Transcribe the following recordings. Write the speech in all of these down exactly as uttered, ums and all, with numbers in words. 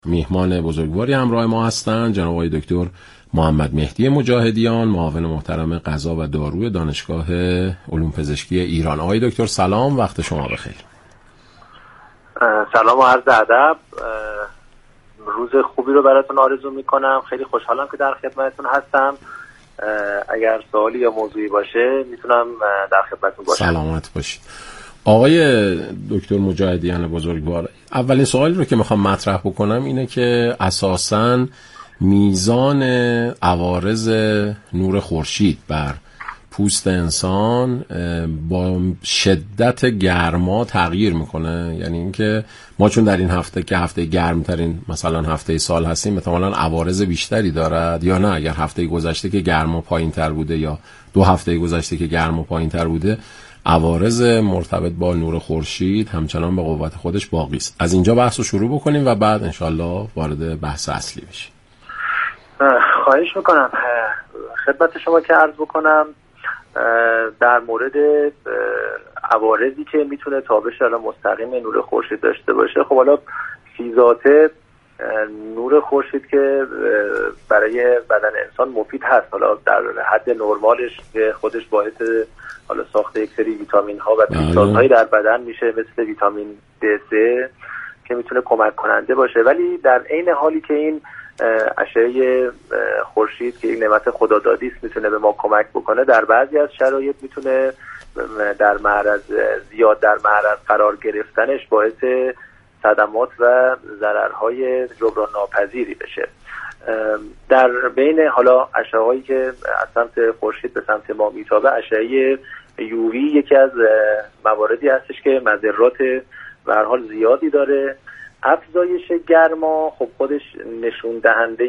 میهمان بزرگواری همراه ما هستند، جناب آقای دکتر محمد مهدی مجاهدیان، معاون محترم غذا و دارو دانشگاه علوم پزشکی ایران. آقای دکتر سلام، وقت شما بخیر. سلام و عرض ادب. روز خوبی رو براتون آرزو میکنم. خیلی خوشحالم که در خدمتتون هستم. اگر سوالی یا موضوعی باشه میتونم در خدمتتون باشم. سلامت باشید. آقای دکتر مجاهدیان بزرگوار، اولین سوالی رو که میخوام مطرح بکنم اینه که اساساً میزان عوارض نور خورشید بر پوست انسان با شدت گرما تغییر میکنه. یعنی اینکه ما چون در این هفته که هفته گرمترین مثلا هفته سال هستیم احتمالاً عوارض بیشتری دارد، یا نه اگر هفته گذشته که گرما پایین‌تر بوده یا دو هفته گذشته که گرما پایین‌تر بوده عوارض مرتبط با نور خورشید همچنان به قوت خودش باقی است. از اینجا بحث رو شروع بکنیم و بعد انشالله وارد بحث اصلی بشیم. خواهش میکنم. خدمت شما که عرض بکنم در مورد عوارضی که میتونه تابش مستقیم نور خورشید داشته باشه، خب حالا فی ذاته نور خورشید که برای بدن انسان مفید هست، حالا در حد نرمالش که خودش باعث حالا ساخت یک سری ویتامین ها و فیتوسازهایی در بدن میشه، مثل ویتامین دی سه که میتونه کمک کننده باشه. ولی در عین حالی که این اشعه خورشید که این نعمت خدادادی است میتونه به ما کمک بکنه، در بعضی از شرایط میتونه در معرض زیاد در معرض قرار گرفتنش باعث صدمات و ضررهای جبران ناپذیری بشه. در بین حالا اشعه‌هایی که از سمت خورشید به سمت ما میتابه، اشعه یووی یکی از مواردی هستش که مضرات به هر حال زیادی داره. افزایش گرما خب خودش نشون دهنده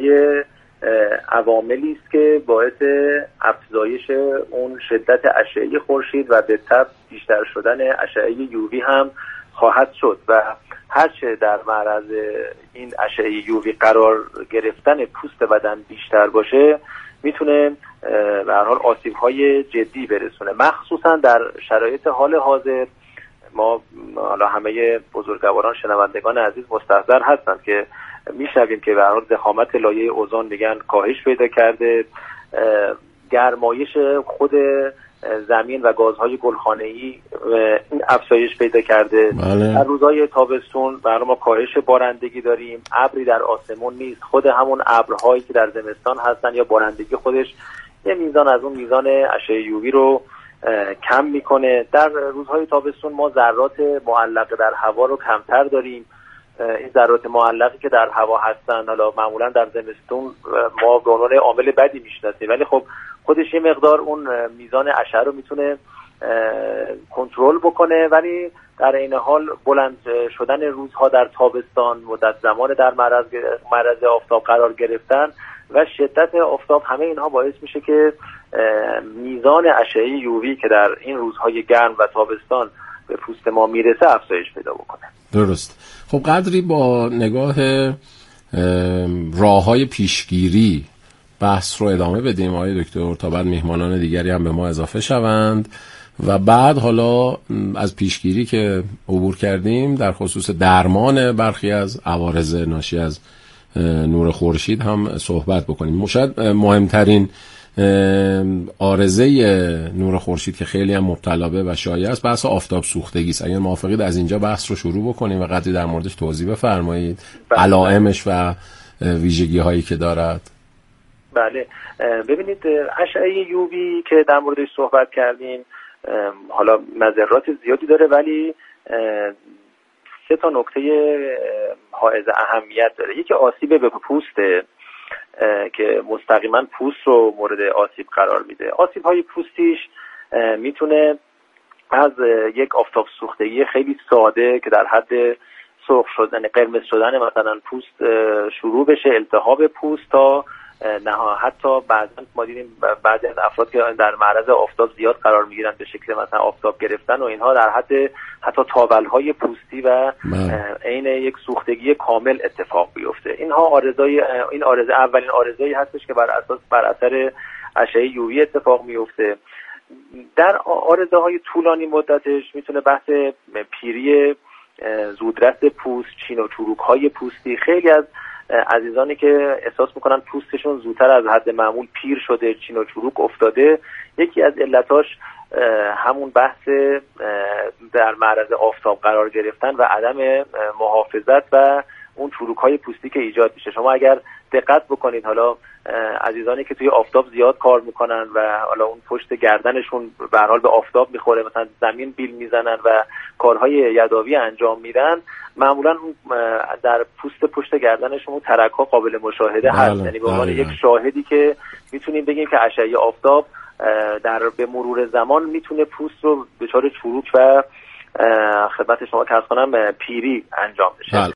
عواملی است که باعث افزایش اون شدت اشعه خورشید و به تبع بیشتر شدن اشعه یووی هم خواهد شد و هرچه در معرض این اشعه یووی قرار گرفتن پوست بدن بیشتر باشه میتونه به هر حال آسیب‌های جدی برسونه. مخصوصا در شرایط حال حاضر ما حالا همه بزرگواران شنوندگان عزیز مستحضر هستند که میشنویم که به هر حال ضخامت لایه اوزون میگن کاهش پیدا کرده، گرمایش خود زمین و گازهای گلخانه‌ای این افزایش پیدا کرده. بله. در روزهای تابستون برای ما کاهش بارندگی داریم، ابری در آسمون نیست، خود همون ابرهایی که در زمستان هستن یا بارندگی خودش یه میزان از اون میزان اشعه یووی رو کم میکنه. در روزهای تابستون ما ذرات معلق در هوا رو کمتر داریم. این ذرات معلقی که در هوا هستن حالا معمولا در زمستون ما به عنوان عامل بدی میشناسیم، ولی خب خودش یه مقدار اون میزان اشعه رو میتونه کنترل بکنه. ولی در این حال بلند شدن روزها در تابستان، مدت زمان در معرض معرض آفتاب قرار گرفتن و شدت آفتاب، همه اینها باعث میشه که میزان اشعه یووی که در این روزهای گرم و تابستان به پوست ما میرسه افزایش پیدا بکنه. درست. خب قدری با نگاه راه‌های پیشگیری بحث رو ادامه بدیم آقای دکتر تا بعد میهمانان دیگری هم به ما اضافه شوند و بعد حالا از پیشگیری که عبور کردیم در خصوص درمان برخی از عوارض ناشی از نور خورشید هم صحبت بکنیم. شاید مهمترین عارضه نور خورشید که خیلی هم مبتلا به و شایع است بحث آفتاب سوختگی است. اگر موافقید از اینجا بحث رو شروع بکنیم و قدری در موردش توضیح بفرمایید، علائمش و ویژگی هایی که دارد. بله، ببینید اشعه یووی که در موردش صحبت کردیم حالا مضرات زیادی داره، ولی سه تا نکته حائز اهمیت داره. یکی آسیب به پوسته که مستقیما پوست رو مورد آسیب قرار میده. آسیب های پوستیش میتونه از یک آفتاب سوختگی خیلی ساده که در حد سرخ شدن، قرمز شدن مثلا پوست شروع بشه، التهاب پوست، تا نه حتی بعضا ما دیدیم بعضی از افراد که در معرض آفتاب زیاد قرار میگیرن به شکل مثلا آفتاب گرفتن و اینها در حد حتی تاولهای پوستی و عین یک سوختگی کامل اتفاق بیفته. اینها آرزهای این آرزه اولین آرزه‌ای هستش که بر اساس بر اثر اشعه یووی اتفاق میفته. در آرزه‌های طولانی مدتش میتونه بحث پیری زودرس پوست، چین و چروک های پوستی. خیلی از عزیزانی که احساس میکنن پوستشون زودتر از حد معمول پیر شده، چین و چروک افتاده، یکی از علتاش همون بحث در معرض آفتاب قرار گرفتن و عدم محافظت و اون چروک های پوستی که ایجاد میشه. شما اگر دقت بکنید، حالا عزیزانی که توی آفتاب زیاد کار میکنن و حالا اون پشت گردنشون به هر حال به آفتاب میخوره، مثلا زمین بیل میزنن و کارهای یداوی انجام میدن، معمولا در پوست پشت گردنشون ترک ها قابل مشاهده هست. یعنی به عنوان یک شاهدی که میتونیم بگیم که اشعه آفتاب در به مرور زمان میتونه پوست رو دچار چروک و خدمت شما که عرض کنم پیری انجام بشه.